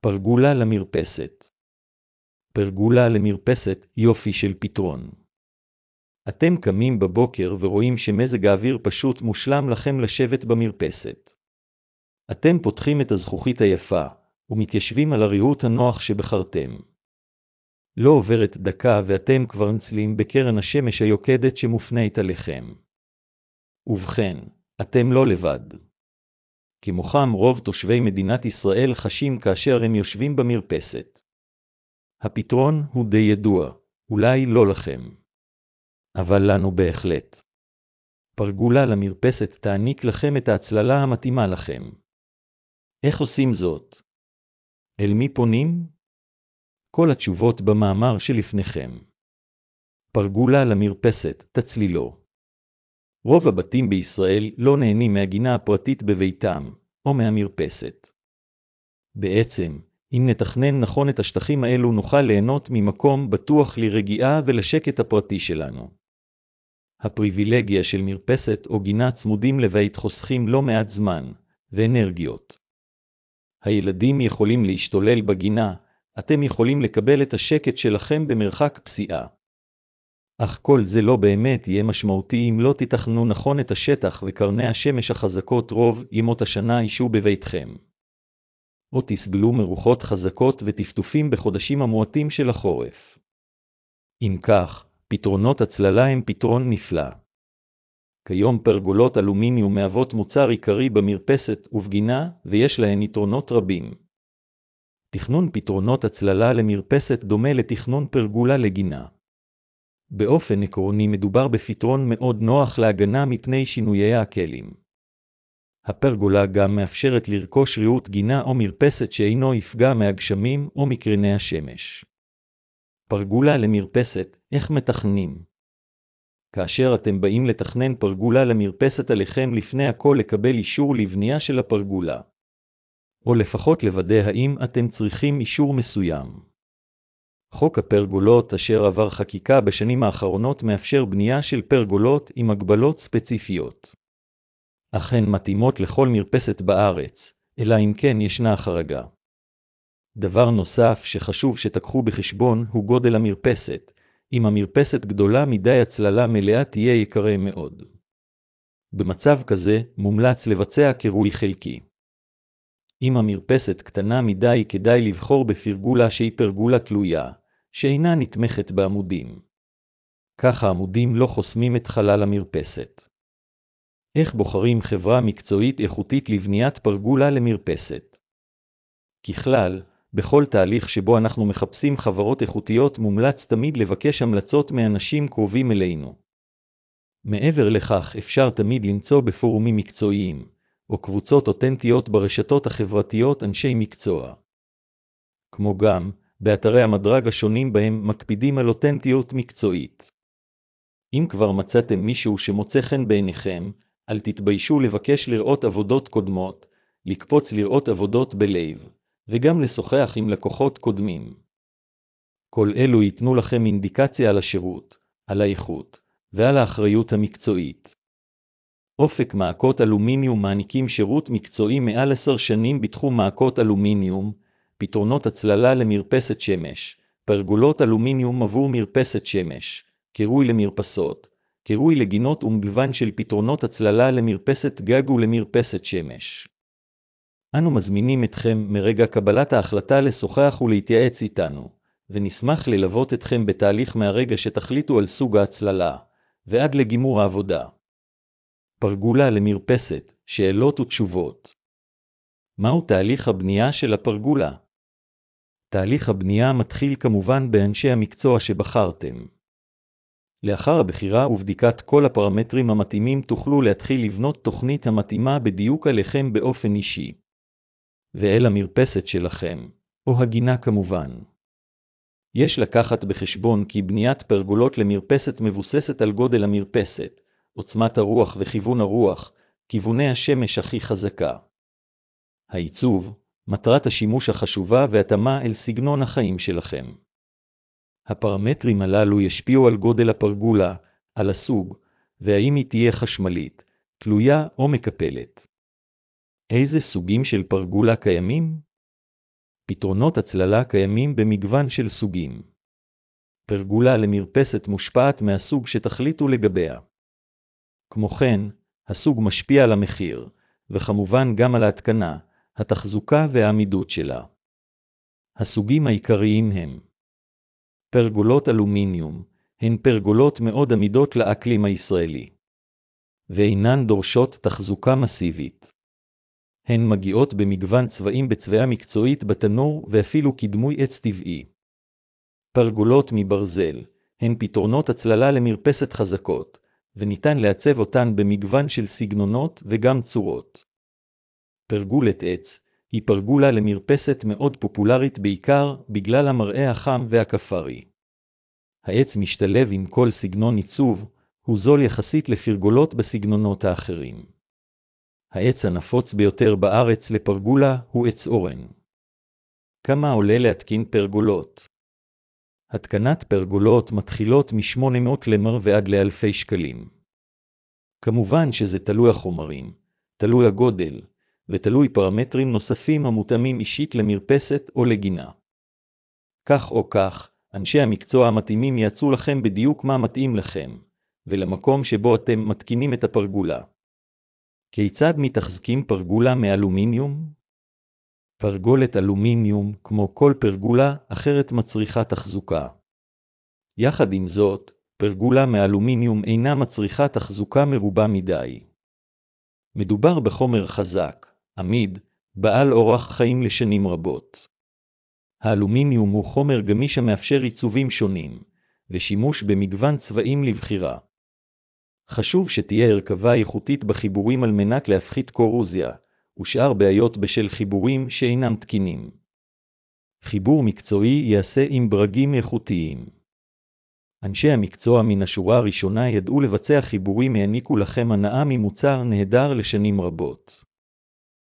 פרגולה למרפסת. פרגולה למרפסת, יופי של פתרון. אתם קמים בבוקר ורואים שמזג האוויר פשוט מושלם לכם לשבת במרפסת. אתם פותחים את הזכוכית היפה, ומתיישבים על הריהוט הנוח שבחרתם. לא עוברת דקה ואתם כבר נצלים בקרן השמש היוקדת שמופנית עליכם. ובכן, אתם לא לבד. כמוכם רוב תושבי מדינת ישראל חשים כאשר הם יושבים במרפסת. הפתרון הוא די ידוע, אולי לא לכם. אבל לנו בהחלט. פרגולה למרפסת תעניק לכם את ההצללה המתאימה לכם. איך עושים זאת? אל מי פונים? כל התשובות במאמר שלפניכם. פרגולה למרפסת, תצלילו. רוב הבתים בישראל לא נהנים מהגינה הפרטית בביתם, או מהמרפסת. בעצם, אם נתכנן נכון את השטחים האלו נוכל ליהנות ממקום בטוח לרגיעה ולשקט הפרטי שלנו. הפריבילגיה של מרפסת או גינה צמודים לבית חוסכים לא מעט זמן, ואנרגיות. הילדים יכולים להשתולל בגינה, אתם יכולים לקבל את השקט שלכם במרחק פסיעה. אך כל זה לא באמת יהיה משמעותי אם לא תתכננו נכון את השטח וקרני השמש החזקות רוב ימות השנה יישו בביתכם. או תסבלו מרוחות חזקות וטפטופים בחודשים המועטים של החורף. אם כך, פתרונות הצללה הם פתרון נפלא. כיום פרגולות אלומיניום מהוות מוצר עיקרי במרפסת ובגינה ויש להן יתרונות רבים. תכנון פתרונות הצללה למרפסת דומה לתכנון פרגולה לגינה. באופן עקרוני מדובר בפתרון מאוד נוח להגנה מפני שינויי האקלים. הפרגולה גם מאפשרת לרכוש ריהוט גינה או מרפסת שאינו יפגע מהגשמים או מקרני השמש. פרגולה למרפסת, איך מתכננים? כאשר אתם באים לתכנן פרגולה למרפסת עליכם לפני הכל לקבל אישור לבנייה של הפרגולה. או לפחות לוודא האם אתם צריכים אישור מסוים. חוק הפרגולות אשר עבר חקיקה בשנים האחרונות מאפשר בנייה של פרגולות עם הגבלות ספציפיות. אך הן מתאימות לכל מרפסת בארץ, אלא אם כן ישנה החרגה. דבר נוסף שחשוב שתקחו בחשבון הוא גודל המרפסת. אם המרפסת גדולה מדי הצללה מלאה תהיה יקרה מאוד. במצב כזה מומלץ לבצע קירוי חלקי. אם המרפסת קטנה מדי כדאי לבחור בפרגולה שהיא פרגולה תלויה, שאינה נתמכת בעמודים. כך העמודים לא חוסמים את חלל המרפסת. איך בוחרים חברה מקצועית איכותית לבניית פרגולה למרפסת? ככלל, בכל תהליך שבו אנחנו מחפשים חברות איכותיות מומלץ תמיד לבקש המלצות מאנשים קרובים אלינו. מעבר לכך אפשר תמיד למצוא בפורומים מקצועיים, או קבוצות אותנטיות ברשתות החברתיות אנשי מקצוע. כמו גם, באתרי המדרג השונים בהם מקפידים על אותנטיות מקצועית. אם כבר מצאתם מישהו שמוצא חן בעיניכם, אל תתביישו לבקש לראות עבודות קודמות, לקפוץ לראות עבודות בלייב, וגם לשוחח עם לקוחות קודמים. כל אלו ייתנו לכם אינדיקציה על השירות, על האיכות, ועל האחריות המקצועית. אופק מעקות אלומיניום מעניקים שירות מקצועי מעל 10 שנים בתחום מעקות אלומיניום, פתרונות הצללה למרפסת שמש, פרגולות אלומיניום עבור מרפסת שמש, קירוי למרפסות, קירוי לגינות ומגוון של פתרונות הצללה למרפסת גג ולמרפסת שמש. אנו מזמינים אתכם מרגע קבלת ההחלטה לשוחח ולהתייעץ איתנו, ונשמח ללוות אתכם בתהליך מהרגע שתחליטו על סוג ההצללה, ועד לגימור העבודה. פרגולה למרפסת, שאלות ותשובות. מהו תהליך הבנייה של הפרגולה? תהליך הבנייה מתחיל כמובן באנשי המקצוע שבחרתם. לאחר הבחירה ובדיקת כל הפרמטרים המתאימים תוכלו להתחיל לבנות תוכנית המתאימה בדיוק עליכם באופן אישי. ואל המרפסת שלכם, או הגינה כמובן. יש לקחת בחשבון כי בניית פרגולות למרפסת מבוססת על גודל המרפסת, עוצמת הרוח וכיוון הרוח, כיווני השמש הכי חזקה. העיצוב, מטרת השימוש החשובה והתאמה אל סגנון החיים שלכם. הפרמטרים הללו ישפיעו על גודל הפרגולה, על הסוג, והאם היא תהיה חשמלית, תלויה או מקפלת. איזה סוגים של פרגולה קיימים? פתרונות הצללה קיימים במגוון של סוגים. פרגולה למרפסת מושפעת מהסוג שתחליטו לגביה. כמו כן, הסוג משפיע על המחיר, וכמובן גם על ההתקנה, התחזוקה והעמידות שלה. הסוגים העיקריים הם פרגולות אלומיניום, הן פרגולות מאוד עמידות לאקלים הישראלי, ואינן דורשות תחזוקה מסיבית. הן מגיעות במגוון צבעים בצבעה מקצועית בתנור ואפילו כדמוי עץ טבעי. פרגולות מברזל, הן פתרונות הצללה למרפסת חזקות, וניתן לעצב אותן במגוון של סגנונות וגם צורות. פרגולת עץ, היא פרגולה למרפסת מאוד פופולרית בעיקר בגלל המראה החם והכפרי. העץ משתלב עם כל סגנון עיצוב, הוא זול יחסית לפרגולות בסגנונות האחרים. העץ הנפוץ ביותר בארץ לפרגולה הוא עץ אורן. כמה עולה להתקין פרגולות? התקנת פרגולות מתחילות מ-800 למר ועד לאלפי שקלים. כמובן שזה תלוי החומרים, תלוי הגודל, ותלוי פרמטרים נוספים המותאמים אישית למרפסת או לגינה. כך או כך, אנשי המקצוע המתאימים יעצו לכם בדיוק מה מתאים לכם, ולמקום שבו אתם מתקינים את הפרגולה. כיצד מתחזקים פרגולה מאלומיניום? פרגולת אלומיניום, כמו כל פרגולה אחרת, מצריכה תחזוקה. יחד עם זאת, פרגולה מאלומיניום אינה מצריכה תחזוקה מרובה מדי. מדובר בחומר חזק, עמיד, בעל אורח חיים לשנים רבות. האלומיניום הוא חומר גמיש המאפשר עיצובים שונים, ושימוש במגוון צבעים לבחירה. חשוב שתהיה הרכבה איכותית בחיבורים על מנת להפחית קורוזיה, ושאר בעיות בשל חיבורים שאינם תקינים. חיבור מקצועי ייעשה עם ברגים איכותיים. אנשי המקצוע מן השורה הראשונה ידעו לבצע חיבורים העניקו לכם הנאה ממוצר נהדר לשנים רבות.